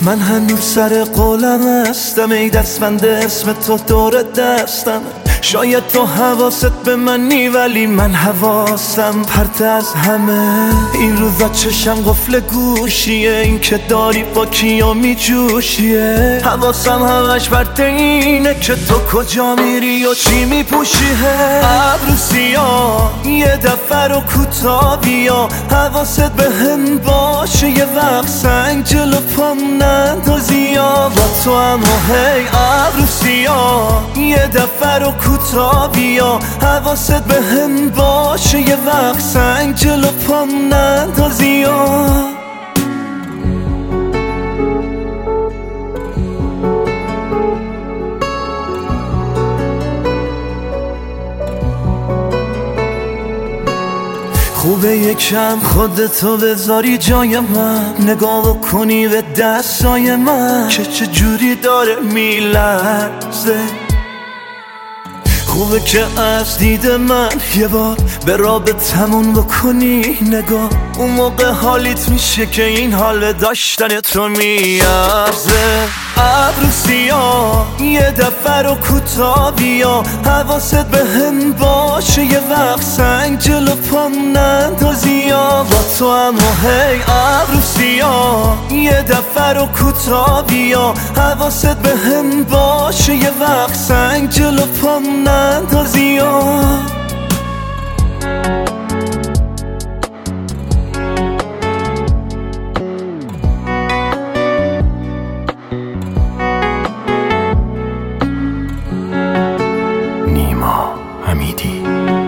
من هنوز سر قولم هستم، ای دستبند اسم تو دور دستم. شاید تو حواست به منی ولی من حواسم پرت از همه. این روزا چشم قفل گوشیه، این که داری با کیا می جوشیه. حواسم همش پرت اینه که تو کجا میری و چی می پوشیه. ابرو سیاه یه دفعه رو کوتا بیا، حواست به هم باشه یه وقت سنگ جلو پام نندازی. با تو هم هی ابرو سیاه یه دفعه رو کوتا بیا، حواست به هم باشه یه وقت سنگ جلو پام نندازی. خوبه یکم خودتو بذاری جای من، نگاه کنی به دستای من که چه جوری داره میلرزه. خوبه که از دید من یه بار به رابطمون بکنی نگاه، اون موقع حالیت میشه که این حال داشتن تو میارزه. ابرو سیاه یه دفعه رو کوتا بیا، حواست به هم باشه یه وقت سنگ جلو پام نندازی. با تو هم هی ابرو سیاه یه دفعه رو کوتا بیا، حواست به هم باشه یه وقت سنگ جلو پام نندازی. نیما حمیدی.